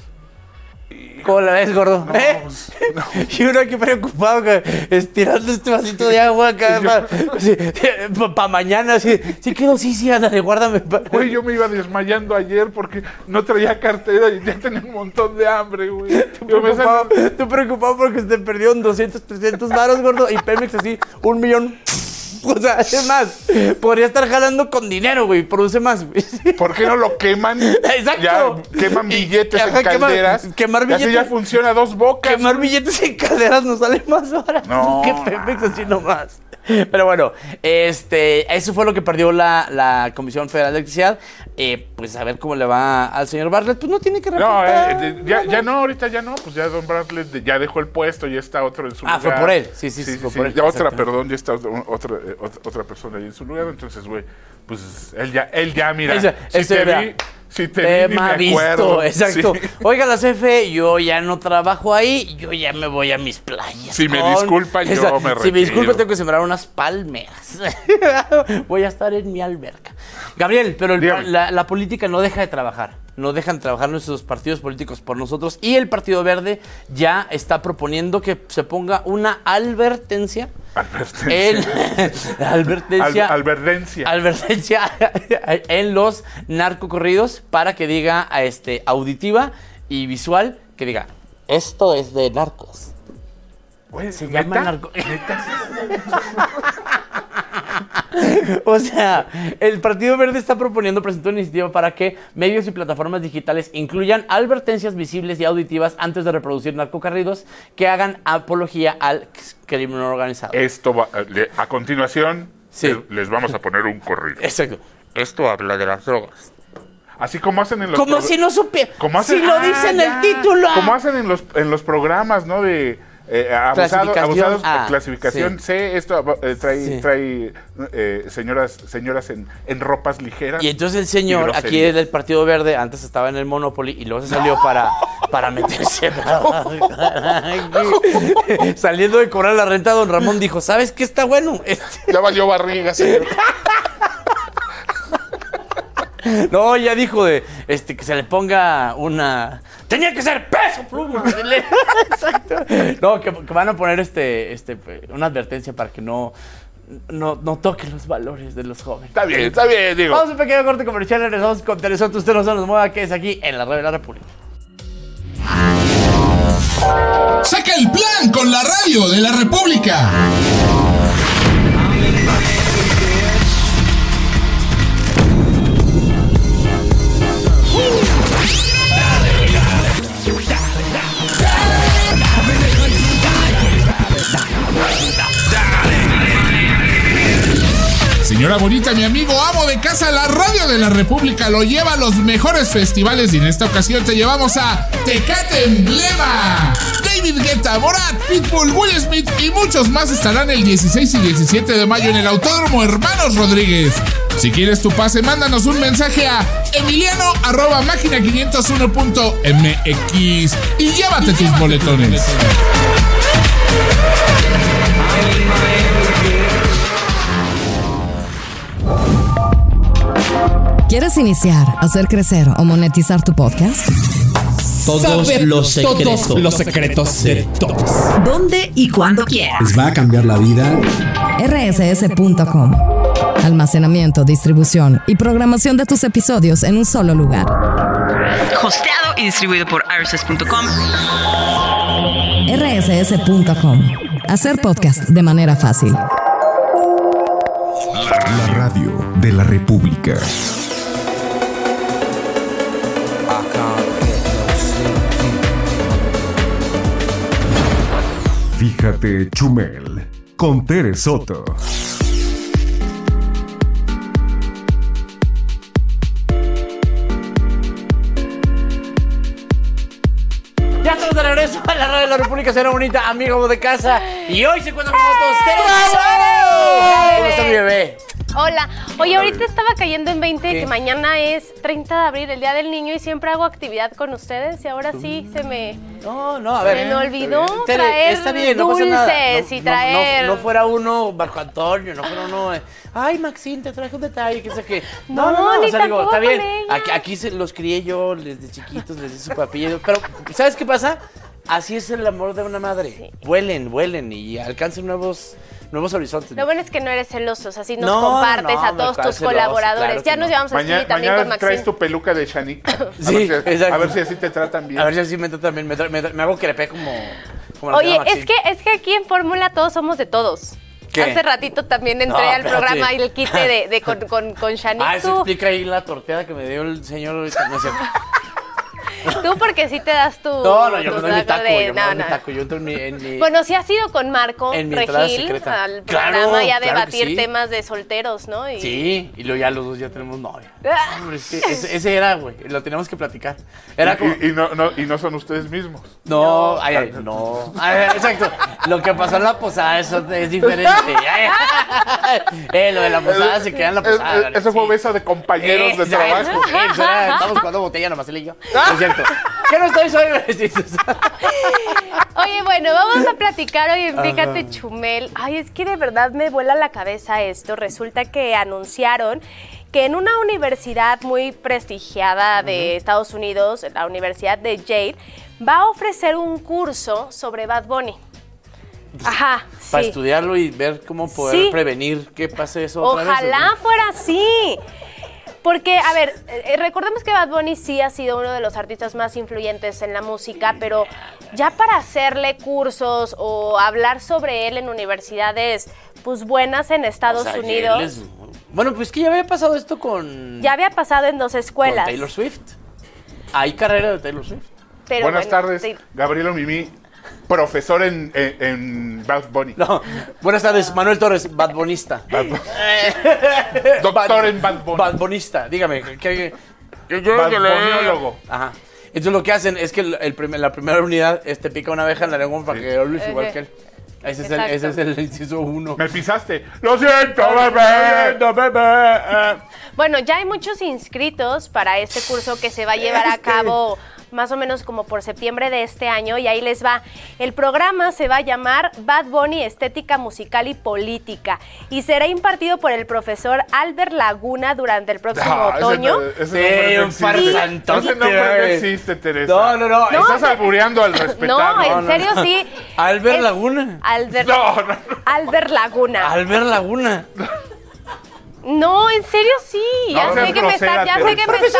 ¿Cómo la ves, gordo? No, ¿Eh? no. Y uno aquí preocupado, estirando este vasito de agua acá para sí, pa mañana. Así, sí quedó, sí, sí, ándale, guárdame. Güey, yo me iba desmayando ayer porque no traía cartera y ya tenía un montón de hambre, güey. Tú preocupado, sal... preocupado porque se te perdieron doscientos, trescientos varos, gordo, y Pemex así, un millón. O sea, es más, podría estar jalando con dinero, güey, produce más, güey. ¿Por qué no lo queman? Exacto. Ya queman billetes Ajá, en calderas. Quemar, quemar billetes. Así ya funciona dos bocas. Quemar billetes en calderas nos sale más barato no. que Pemex así nomás. Pero bueno, este, eso fue lo que perdió la, la Comisión Federal de Electricidad. Eh, pues a ver cómo le va al señor Bartlett. Pues no tiene que reportar. No, eh, ya, ya no, ahorita ya no. Pues ya don Bartlett ya dejó el puesto, ya está otro en su ah, lugar. Ah, fue por él. Sí, sí, sí, sí fue sí, por él. Ya otra, perdón, ya está otra, otra, otra persona ahí en su lugar. Entonces, güey, pues él ya, él ya, mira. Ese, si ese te vea. vi, si te vi, ni me acuerdo. Exacto. Sí. Oiga, la C F E, yo ya no trabajo ahí, yo ya me voy a mis playas. Si con... me disculpa, yo Esa, me retiro. Si me disculpa, tengo que sembrar unas palmeras. Voy a estar en mi alberca. Gabriel, pero el, la, la política no deja de trabajar. No dejan de trabajar nuestros partidos políticos por nosotros. Y el Partido Verde ya está proponiendo que se ponga una advertencia. Advertencia. En, advertencia. Al, advertencia. Advertencia en los narcocorridos para que diga este, auditiva y visual, que diga, esto es de narcos. Güey, se ¿neta? llama narco. O sea, el Partido Verde está proponiendo, presentó una iniciativa para que medios y plataformas digitales incluyan advertencias visibles y auditivas antes de reproducir narcocorridos que hagan apología al crimen organizado. Esto va, a continuación, sí. les vamos a poner un corrido. Exacto. Esto habla de las drogas. Así como hacen en los... Como si no supiera. Si lo dice en el título. Como hacen en los, en los programas, ¿no? De... Eh, abusado, abusados, ah, clasificación sí. C, esto eh, trae, sí. trae eh, señoras señoras en, en ropas ligeras. Y entonces el señor aquí del Partido Verde, antes estaba en el Monopoly y luego se salió para, para meterse. Saliendo de cobrar la renta, don Ramón dijo, ¿sabes qué está bueno? Ya valió barriga, señor. No, ya dijo de este que se le ponga una... Tenía que ser peso pluma. Exacto. No, que, que van a poner este, este, una advertencia para que no, no, no toquen los valores de los jóvenes. Está bien, está bien, digo. Vamos a un pequeño corte comercial, regresamos con interesante. Usted no se nos mueva, que es aquí en la Radio de la República. Saca el plan con la Radio de la República. Señora bonita, mi amigo amo de casa, la Radio de la República lo lleva a los mejores festivales y en esta ocasión te llevamos a Tecate Emblema. David Guetta, Borat, Pitbull, Will Smith y muchos más estarán el dieciséis y diecisiete de mayo en el Autódromo Hermanos Rodríguez. Si quieres tu pase, mándanos un mensaje a emiliano arroba máquina quinientos uno punto m x y llévate tus boletones. ¿Quieres iniciar, hacer crecer o monetizar tu podcast? Todos Saber los secretos. Todos los secretos de todos. ¿Dónde y cuándo quieras? ¿Les va a cambiar la vida? R S S punto com. Almacenamiento, distribución y programación de tus episodios en un solo lugar. Hosteado y distribuido por R S S punto com. R S S punto com. Hacer podcast de manera fácil. La radio de la República. Fíjate, Chumel, con Tere Soto. Ya estamos de regreso a la radio de la República, será bonita, amigo de casa. Y hoy se encuentra con nosotros Tere Soto. ¿Cómo está mi bebé? Hola. Oye, ahorita estaba cayendo en veinte ¿Qué? que mañana es treinta de abril, el Día del Niño, y siempre hago actividad con ustedes y ahora sí se me... No, no, a ver. Se me olvidó Tere, traer está bien, no pasa nada. dulces No, y no, traer... No, no fuera uno Marco Antonio, no fuera uno... eh, Ay, Maxine, te traje un detalle, que sé qué. No, no, No, no, ni o sea, digo, tampoco está bien. con ella. Aquí, aquí se los crié yo desde chiquitos, les di su apellido. Pero, ¿sabes qué pasa? Así es el amor de una madre. Sí. Vuelen, vuelen y alcancen nuevos... Nuevos horizontes. Lo bueno es que no eres celoso, así nos No, compartes no, a no, todos claro, tus celoso, colaboradores. claro Ya que nos no. llevamos a Mañana, Stevie también mañana con Maxine. traes tu peluca de Shanique. A, Sí, ver si, exacto. a ver si así te tratan bien. A ver si así me tratan bien. Me, tra- me, tra- me hago crepé como, como la Oye, señora es que, es que aquí en Fórmula todos somos de todos. ¿Qué? Hace ratito también entré No, al espérate. programa y el quite de, de con, con, con Shanique. Ah, eso tú, explica ahí la torteada que me dio el señor ahorita. No es cierto. tú porque sí te das tu... No, no, yo tu me doy mi taco taco, de- yo me no, doy mi no. taco. Yo entro en mi... En mi Bueno, sí has ido con Marco En mi entrada Regil secreta. al Claro, programa y a claro que debatir sí. temas de solteros, ¿no? Y... Sí, y luego ya los dos ya tenemos novia. Ah. Hombre, es que ese, ese era, güey, lo teníamos que platicar. Era Y- como... y, y no, no, y no son ustedes mismos. No, ay, ay, no. Ay, exacto. Lo que pasó en la posada, eso es diferente. Ay, eh, lo de la posada se queda en la posada. Eso fue beso de compañeros de Exacto. trabajo. Eso era, estamos jugando botella nomás él y yo. Es cierto. ¿Qué no estoy sobre vestidos? Oye, bueno, vamos a platicar hoy en Fíjate, Ajá. Chumel. Ay, es que de verdad me vuela la cabeza esto. Resulta que anunciaron que en una universidad muy prestigiada de uh-huh. Estados Unidos, la Universidad de Yale, va a ofrecer un curso sobre Bad Bunny. Ajá, Para sí. estudiarlo y ver cómo poder Sí. prevenir que pase eso otra Ojalá vez. ¿No? fuera así. Porque, a ver, eh, recordemos que Bad Bunny sí ha sido uno de los artistas más influyentes en la música, pero ya para hacerle cursos o hablar sobre él en universidades, pues buenas en Estados O sea, Unidos. él es- Bueno, pues que ya había pasado esto con... Ya había pasado en dos escuelas. Con Taylor Swift. Hay carrera de Taylor Swift. Pero Buenas bueno, tardes, sí. Gabrielo Mimí, profesor en, en, en Bad Bunny. No, buenas tardes, Manuel Torres, Bad Bunista. Bad Bu- Doctor en Bad Bunny. Bad Bunista, dígame. ¿qué, qué, qué- Bad qué le- Bunniólogo. Ajá. Entonces lo que hacen es que el, el primer- la primera unidad este, pica una abeja en la lengua para que hables igual Ejé. que él. Ese es, el, Exacto. ese es el inciso uno. Me pisaste. Lo siento, bebé. No, bebé. Bueno, ya hay muchos inscritos para este curso que se va a llevar a cabo más o menos como por septiembre de este año, y ahí les va. El programa se va a llamar Bad Bunny Estética Musical y Política y será impartido por el profesor Albert Laguna durante el próximo Ah, ese otoño. no- ese Sí, nombre no un existe. farsantote. Ese nombre no existe, Teresa. No, no, no. Estás No, albureando al respetar. No, en no, no. serio sí. Albert Es Laguna. Albert, No, no, no. Albert Laguna. Albert Laguna. No, en serio sí. Ya No sé seas que me grosera, está, ya sé Teresa. que me Profesor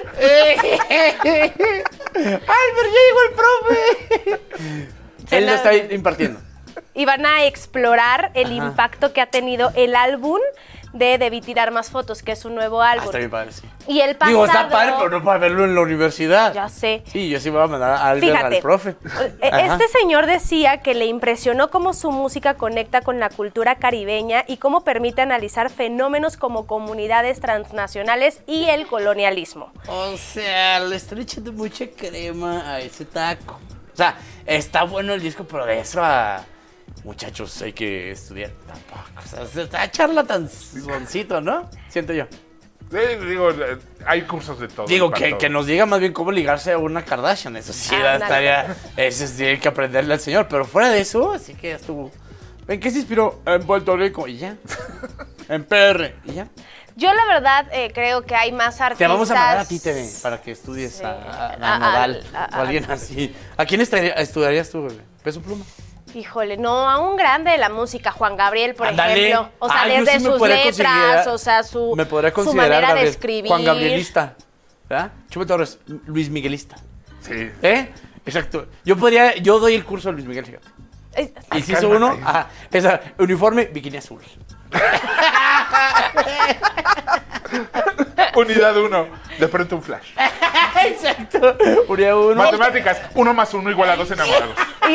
está. Albert. Albert, ya llegó el profe. Él lo está impartiendo. Y van a explorar el Ajá. impacto que ha tenido el álbum de Debí Tirar Más Fotos, que es un nuevo Ah, álbum. está bien padre, sí. Y el pasado... Digo, está padre, pero no para verlo en la universidad. Ya sé. Sí, yo sí voy a mandar a Albert Fíjate, al profe. eh, Ajá. este señor decía que le impresionó cómo su música conecta con la cultura caribeña y cómo permite analizar fenómenos como comunidades transnacionales y el colonialismo. O sea, le están echando mucha crema a ese taco. O sea, está bueno el disco, pero de eso a... Muchachos, hay que estudiar tampoco. O sea, se está charla tan soncito, ¿no? Siento yo. Sí, digo, eh, hay cursos de todo. Digo, para que, todo. que nos diga más bien cómo ligarse a una Kardashian. Eso sí, Ah, estaría... Eso sí hay que aprenderle al señor. Pero fuera de eso, así que ya estuvo... ¿En qué se inspiró? En Puerto Rico, y ya. En P R, y ya. Yo la verdad eh, creo que hay más artistas. Te vamos a mandar a ti, T V, para que estudies sí. a, a, a, a Nodal a, a, o alguien así. ¿A quién estudiarías tú, bebé? ¿Peso Pluma? Híjole, no, a un grande de la música, Juan Gabriel, por Andale. ejemplo. O sea, Ay, desde sí sus letras, o sea, su, me podría su considerar manera Gabriel, de escribir. Juan Gabrielista, ¿verdad? Chumel Torres, Luis Miguelista. Sí. ¿Eh? Exacto. Yo podría, yo doy el curso de Luis Miguel, fíjate. Es, y si hizo uno, ajá, esa, uniforme, bikini azul. Unidad uno, de pronto un flash. Exacto. Unidad uno. Matemáticas, uno más uno igual a dos enamorados.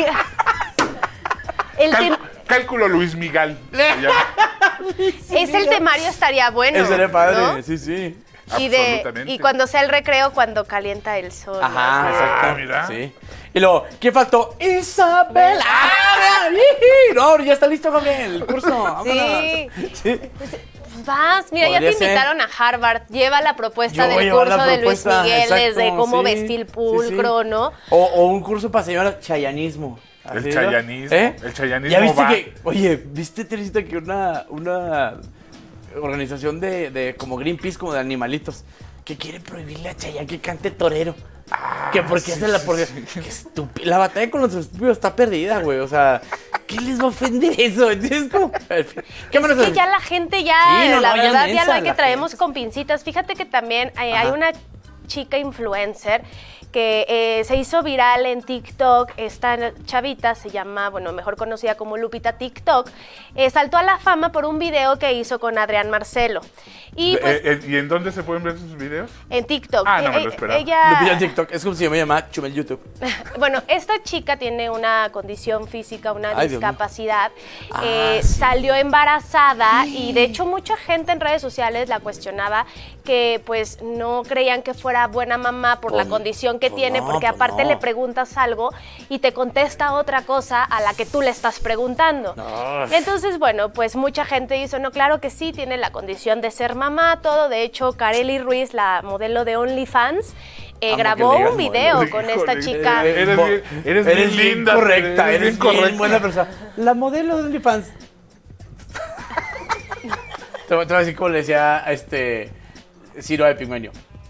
El Cal cálculo Luis Miguel. Es el temario, estaría bueno. Estaría padre, ¿no? sí, sí. Y, de, y cuando sea el recreo, cuando calienta el sol. Ajá, ¿no? exacto. Ah, mira. Sí. Y luego, ¿quién faltó? Isabel. ¡Ah! No, ya está listo con el curso. Sí. Sí. Vas, mira, ya te invitaron ser. a Harvard. Lleva la propuesta Yo del curso propuesta, de Luis Miguel, exacto, desde cómo sí, vestir pulcro, sí, sí. ¿no? O, o un curso para señora chayanismo. El chayanismo. ¿Eh? El chayanismo. ¿Ya viste va? que, oye, viste, Teresita, que una, una organización de, de como Greenpeace, como de animalitos, que quiere prohibirle a Chayanne que cante torero? Ah, que porque sí, se la porque sí, sí. Qué estúpido. La batalla con los estúpidos está perdida, güey. O sea, ¿qué les va a ofender eso? Es como, ¿qué es que ya la gente ya, sí, no, la no, verdad, ya, ya lo hay que traemos gente. Con pincitas. Fíjate que también eh, hay una chica influencer que eh, se hizo viral en TikTok. Esta chavita se llama, bueno, mejor conocida como Lupita TikTok, eh, saltó a la fama por un video que hizo con Adrián Marcelo. Y, pues, eh, ¿Y en dónde se pueden ver sus videos? En TikTok. Ah, no me lo esperaba. Ella... Lupita en TikTok, es como si me llama Chumel YouTube. Bueno, esta chica tiene una condición física, una Ay, discapacidad. Eh, ah, sí. Salió embarazada sí. y de hecho mucha gente en redes sociales la cuestionaba que pues no creían que fuera buena mamá por pues, la condición que pues tiene, no, porque pues aparte no. le preguntas algo y te contesta otra cosa a la que tú le estás preguntando. No. Entonces, bueno, pues mucha gente hizo, no, claro que sí, tiene la condición de ser mamá, todo. De hecho, Kareli Ruiz, la modelo de OnlyFans, eh, grabó un video modelo. con esta chica. Eres, eres, bien, eres, eres bien linda, correcta, eres, eres bien correcta. Bien buena persona. La modelo de OnlyFans. Te voy a decir como le decía a este Ciro de Pigmenio.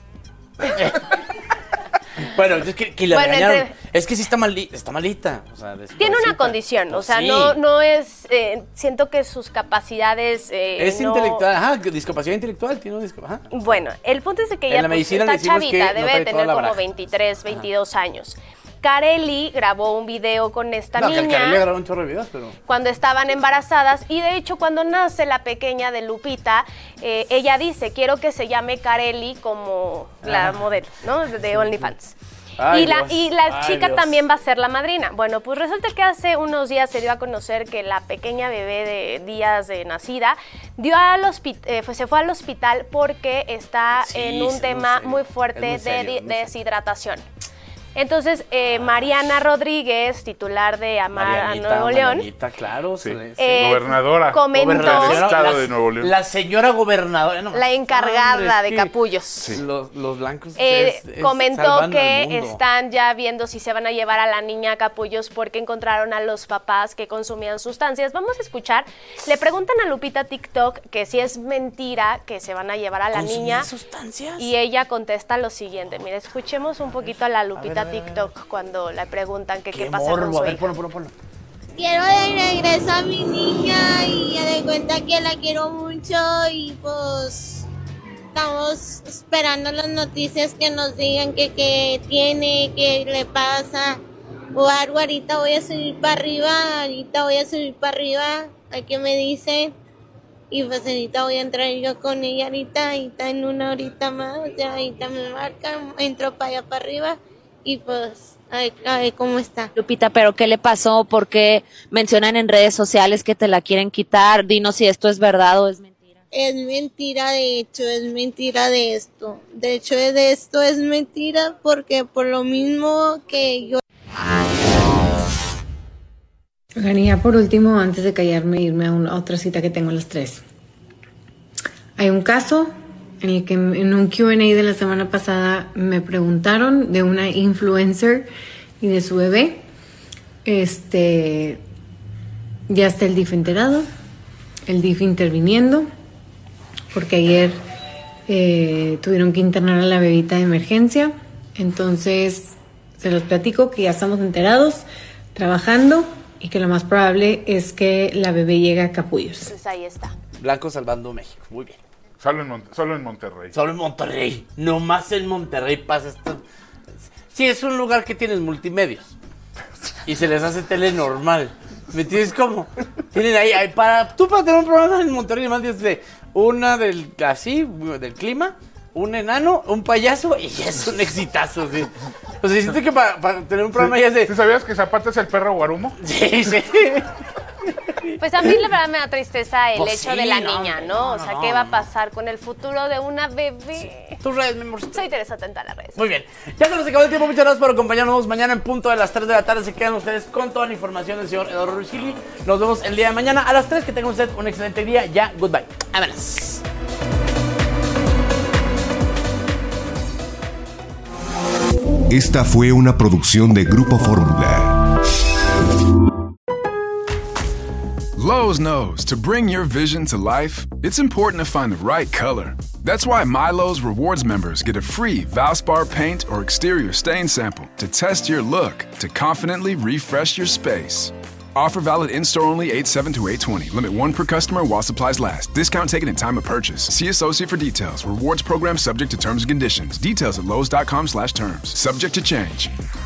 Bueno, es que, que la bueno, regañaron. Entre... Es que sí está malita, está malita. O sea, tiene una condición, pues o sea, sí. no, no es, eh, siento que sus capacidades... Eh, es no... intelectual, ajá, discapacidad intelectual, tiene una discapacidad. Bueno, el punto es que ella, la pues, esta chavita debe no tener como veintitrés, veintidós ajá. años. Kareli grabó un video con esta no, niña. Kareli grabó un chorro de videos, pero... Cuando estaban embarazadas, y de hecho cuando nace la pequeña de Lupita, eh, ella dice, quiero que se llame Kareli como ah. la modelo, ¿no? De OnlyFans. Ay, y la, y la Ay, chica Dios. también va a ser la madrina. Bueno, pues resulta que hace unos días se dio a conocer que la pequeña bebé de días de nacida dio al eh, fue, se fue al hospital porque está sí, en un tema muy, muy fuerte muy serio, de muy deshidratación. Entonces, eh, Mariana Rodríguez, titular de Amar a Nuevo León, Marianita, claro, sí. eh, gobernadora, comentó gobernadora del estado la, de Nuevo León. La señora gobernadora, no, la encargada hombre, de capullos. Sí. Los, los blancos. Eh, es, es comentó que están ya viendo si se van a llevar a la niña a capullos porque encontraron a los papás que consumían sustancias. Vamos a escuchar. Le preguntan a Lupita TikTok que si es mentira que se van a llevar a la niña. ¿Sustancias? Y ella contesta lo siguiente. Mira, escuchemos un poquito a la Lupita TikTok cuando le preguntan que qué, qué pasa morbo. con su A ver, hija. ponlo, ponlo, ponlo. Quiero de regreso a mi niña y ya de cuenta que la quiero mucho y pues estamos esperando las noticias que nos digan que, que tiene, que le pasa o algo. Ahorita voy a subir para arriba, ahorita voy a subir para arriba, a que me dicen. Y pues ahorita voy a entrar yo con ella ahorita, ahorita en una horita más, ya ahorita me marcan, entro para allá para arriba y pues... Ay, ay, ¿cómo está? Lupita, ¿pero qué le pasó? ¿Por qué mencionan en redes sociales que te la quieren quitar? Dinos si esto es verdad o es mentira. Es mentira, de hecho, es mentira de esto. De hecho, de esto es mentira porque por lo mismo que yo... Ganía por último, antes de callarme, irme a, una, a otra cita que tengo a las tres. Hay un caso... en el que en un Q and A de la semana pasada me preguntaron de una influencer y de su bebé. Este, ya está el D I F enterado, el D I F interviniendo. porque ayer eh, tuvieron que internar a la bebita de emergencia. Entonces, se los platico que ya estamos enterados, trabajando, y que lo más probable es que la bebé llegue a Capullos. Pues ahí está. Blanco salvando México, muy bien. Solo en, Mon- solo en Monterrey. Solo en Monterrey. Nomás en Monterrey pasa esto. Sí, es un lugar que tienes multimedios. Y se les hace tele normal. ¿Me entiendes cómo? Tienen ahí, ahí para. Tú para tener un programa en Monterrey, más tienes de una del así, del clima, un enano, un payaso, y ya es un exitazo, sí. O sea, siento que para, para tener un programa sí, ya es de. ¿Sí sabías que Zapata es el perro guarumo? Sí, sí. Pues a mí la verdad me da tristeza el Pues hecho sí, de la no, niña, ¿no? no, O sea, no, ¿qué va a no. pasar con el futuro de una bebé? Tus redes, mi amorcito. Soy Teresa Atenta a las redes. Muy bien. Ya se nos acabó el tiempo. Muchas gracias por acompañarnos. Mañana en punto de las tres de la tarde se quedan ustedes con toda la información del señor Eduardo Ruizili. Nos vemos el día de mañana a las tres. Que tengan usted un excelente día. Ya, goodbye. Vámonos. Esta fue una producción de Grupo Fórmula. Lowe's knows to bring your vision to life, it's important to find the right color. That's why MyLowe's Rewards members get a free Valspar paint or exterior stain sample to test your look to confidently refresh your space. Offer valid in-store only eight seven to eight twenty. Limit one per customer while supplies last. Discount taken in time of purchase. See associate for details. Rewards program subject to terms and conditions. Details at lowes.com slash terms. Subject to change.